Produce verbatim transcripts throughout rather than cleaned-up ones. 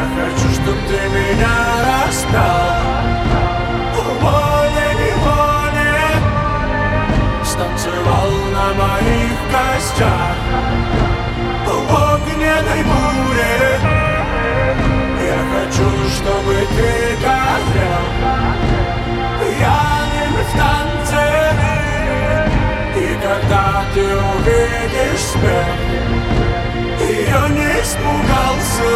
хочу, чтоб ты меня распял. Волей-неволей станцевал на моих костях. В огненной буре я хочу, чтобы ты горел пьяным в танце. И когда ты увидишь смерть, я не испугался.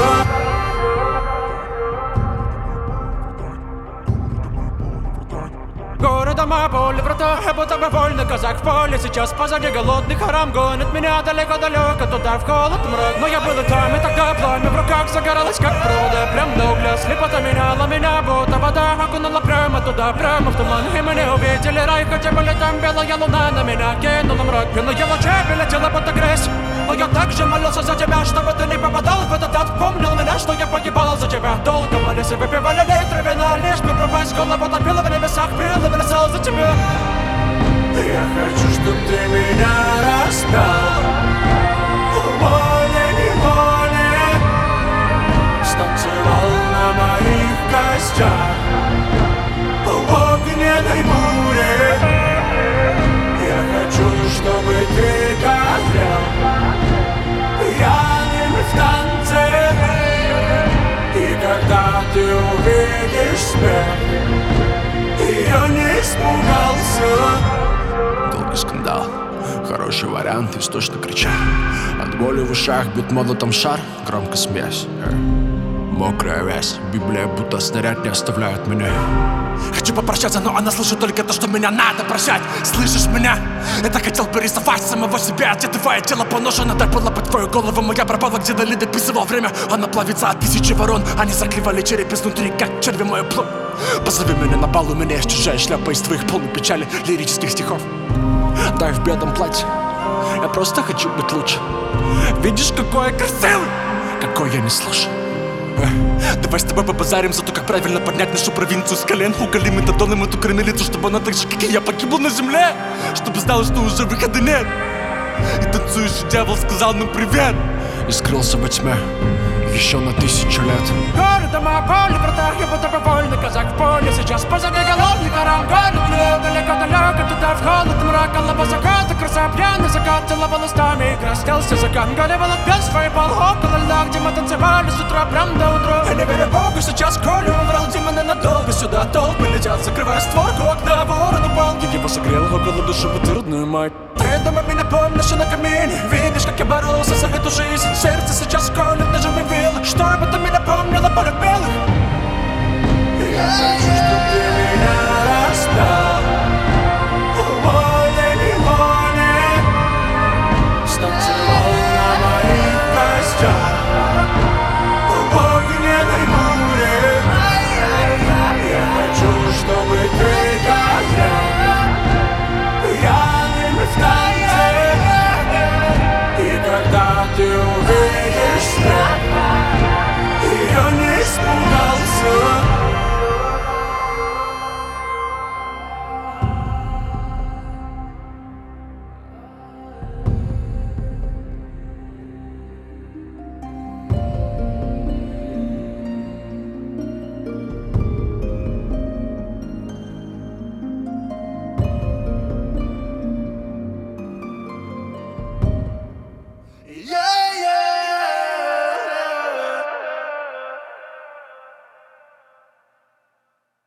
Горы, дома, поле, врата, я будто бы вольный казак в поле. Сейчас позади голодный харам гонит меня далеко-далеко туда, в холод, мрак. Но я был и там, и тогда пламя в руках загоралось, как провода. Прям на угля слепота меняла меня, будто вода окунула прямо туда, прямо в туман. И мы не увидели рай, хотя были там белая луна. На меня кинула мрак, белые лучи прилетела будто грязь. Но я так же молился за тебя, чтобы ты не попадал в этот ад. Помнил меня, что я погибал за тебя. Долго молились и выпивали литры вина, лишь бы пропасть голову топила в небесах, пил и бросал за тебя. Я хочу, чтоб ты меня распял. Волей-неволей станцевал на моих костях. В огненной буре я хочу, чтобы ты горел пьяным в танце. И когда ты увидишь смерть, я не испугался. Долгий скандал, хороший вариант, истошно крича. От боли в ушах бьет молотом шар, громко смеясь. Мокрая вязь, Библия будто снаряд не оставляет меня. Хочу попрощаться, но она слышит только то, что меня надо прощать. Слышишь меня? Это хотел порисовать самого себя. Где твое тело поношено, дай было под твою голову. Моя пропала, где дали дописывал время. Она плавится от тысячи ворон. Они заклевали череп изнутри, как черви мою плоть. Позови меня на бал, у меня есть чужая шляпа из твоих полных печали лирических стихов. Дай в белом платье, я просто хочу быть лучше. Видишь, какой я красивый, какой я не слушаю. Давай с тобой побазарим за то, как правильно поднять нашу провинцию с колен. Уголим метадоном эту кормилицу, чтобы она так же, как и я, погибла на земле. Чтобы знала, что уже выхода нет. И танцующий дьявол сказал нам привет и скрылся во тьме еще на тысячу лет. Горы, дома, поле, врата, я будто бы вольный казак в поле. Сейчас позади голодный харам гонит меня далеко-далеко туда, в холод, мрак. Голова заката, краса пьяный закат, целовал устами, игра стелся закан. Горевал от пьянства и пол около льда, где мы танцевали с утра прям до утра. Я не верю Богу, сейчас Колю врал, демоны надолго сюда толпы летят, закрывая створку окна, ворон упал. Я его согрел около души, вот ты родную мать. Ты дома меня помнишь и на камине, видишь, как я боролся за эту жизнь. Сердце сейчас колет, даже мы вилы, чтобы ты меня помнила, полюбила. Я хочу, чтоб ты меня распял. Волей-неволей станцевал на моих костях.